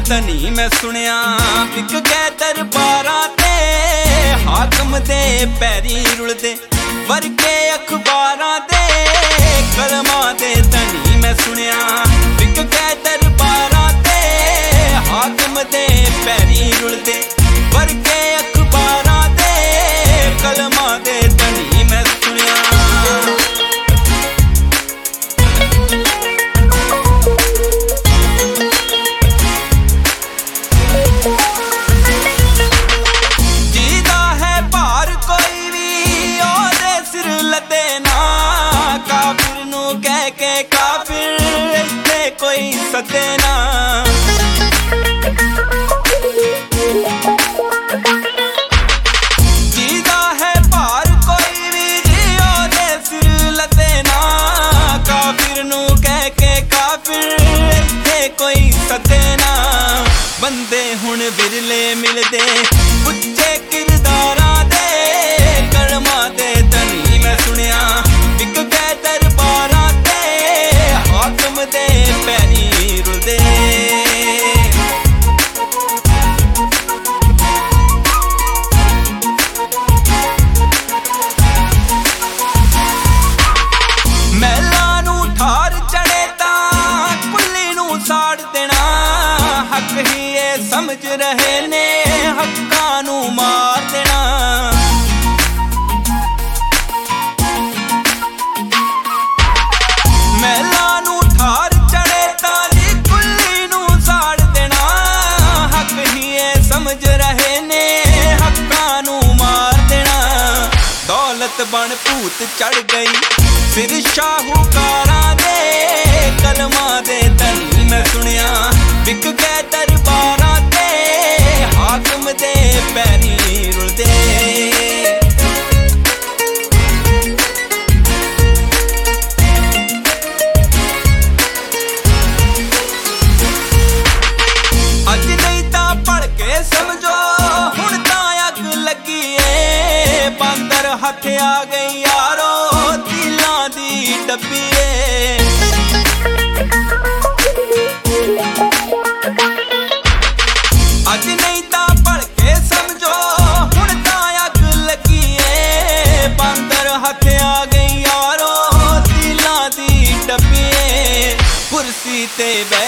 धनी मैं सुनिया विक गए दरबारां ते हाकम दे पैरी रुलदे वर्के अखबारां दे कलमां दे धनी मैं सुनिया विक गए दरबारां ते हाकम दे पैरी रुलदे वर्के अखबारां दे कलमां दे धनी मैं सुनिया। कोई सदे ना जीदा है भार कोई भी जियो दे सिर लदे ना काफिर नू कह के काफिर इत्थे कोई सदे ना। बंदे हुण विरले मिलदे उच्चे किरदारां दे कलमां दे धनी मैं सुनिया विक गए दरबारां ते हाकम दे पैरी रुलदे। महलां नू ठार चढ़े तां कुल्ली नू साड़ देना हक ही ये समझ रहे ने हक्कां नू मार देना। महलां नू ठार चढ़े तां कुल्ली नू साड़ देना हक ही ये समझ रहे ने हक्कां नू मार देना। दौलत बन भूत चढ़ गई सिर शाहूकारां दे कलमां दे धनी मैं सुनिया विक गए दरबारां ते हाकम दे पैरी रुलदे। अज नहीं तां पढ़ के समझो हुण तां अग लगी ए बांदर हथ आ गई यारो दिलां दी डब्बी ए। अज नहीं तां पढ़ के समझो हुण तां अग लगी ए बांदर हथ आ गई यारो दिलां दी डब्बी ए। कुर्सी ते